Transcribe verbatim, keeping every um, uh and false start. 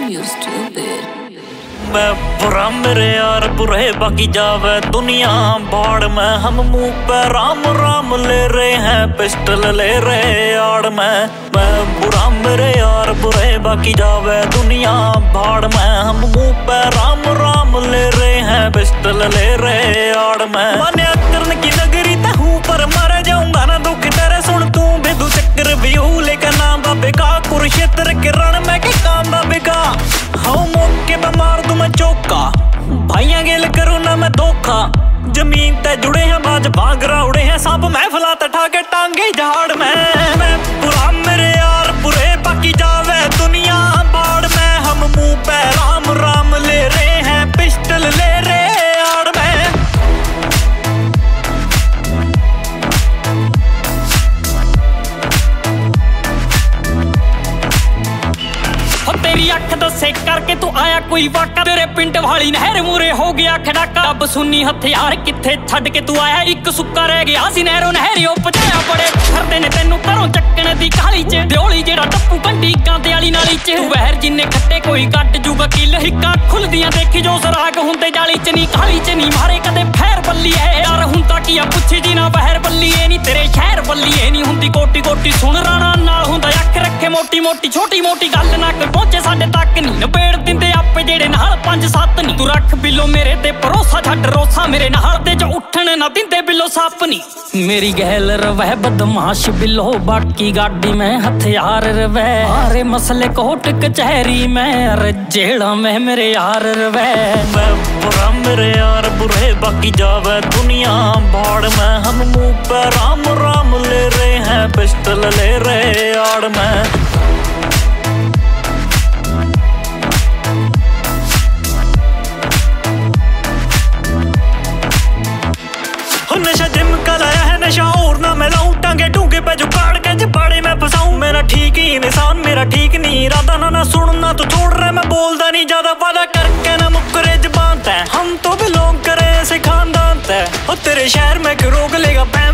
You stupid. मैं बुरा मेरे यार बुरे बाकी जावे दुनिया भाड़ में। हम मुंह पे राम राम ले रहे हैं पिस्टल ले रहे आड़ में। मैं बुरा मेरे यार बुरे बाकी जावे दुनिया भाड़ में। हम मुंह पे राम राम ले रहे हैं पिस्टल ले रहे आड़ में। मान्या करन की नगरी ते हूँ पर मर जाऊंगा ना दुख तेरे सुन तू बेदू चक्कर व्यू लेकर नाम बाबे का कुरुक्षेत्र के रण में के काम बाबे का। हाँ मौके पे मार दूं मैं चौका भाइयां गेल करूं ना मैं धोखा। जमीन ते जुड़े हैं बाज भांगरा उड़े हैं सांप महफिला तठा के टांगे झाड़ में। मैं बुरा मेरे यार बुरे बाकी जावे दुनिया बाड़ में। हम मुंह पे राम राम ले रहे हैं पिस्टल ले रहे आड़ में। तेरी अख दसे करके तू आया कोई वाका। तेरे पिंड वाली नहर मूरे हो गया खड़ाका। अब सुनी हथियार किथे छड़ के तू आया। एक सुक्का रह गया सी नहरों नहरियों पजाया। बड़े करते ने तेनू घरों चक्कण दी काली च दियोली जेड़ा टप्पू कंडी कांते वाली नाली च। तू वहर जिन्ने खट्टे कोई कट जूगा किल हिक्का खुलदियां देखी जो सराग हुंदे जाली च नी काली च नी मारे कदे फैर बल्ली है यार हुंदा की आ पुछी जी ना बहर बल्ली है नी तेरे शहर बल्ली है नी हुंदी कोटी कोटी सुन राणा नाल हुंदा अख रखे मोटी मोटी छोटी मोटी गल ना कोई पहुंचे साडे तक नी नबेड़ दिंदे आपे जेड़े नाल पंज सत्त नी। तू रख बिलो मेरे ते भरोसा छड्ड रोसा मेरे नाल ते जो उठण ना दिंदे बिलो सप नी। मेरी गहल रवै बदमाश बिलो बाकी गाड़ी में हथियार रवै। सारे मसले कोर्ट कचहरी में अरे जेड़ा में मेरे यार रवै। मैं बुरा मेरे यार बुरे बाकी जावे दुनिया भाड़ में। हम मुंह पे राम राम ले रहे हैं पिस्टल ले रहे आड़ में। नशा जिम का लाया है नशा और ना मैं लाऊं टांगे डूंगे पे जुगाड़ के जबाड़े में फंसाऊं। मेरा ठीक ही इंसान मेरा ठीक नहीं इरादा ना ना सुनना तो छोड़ रहे मैं बोलदा नहीं ज्यादा वादा करके ना मुकरे जबान तै। हम तो बिलोंग करे ऐसे खानदान तै। और तेरे शहर में रोक लेगा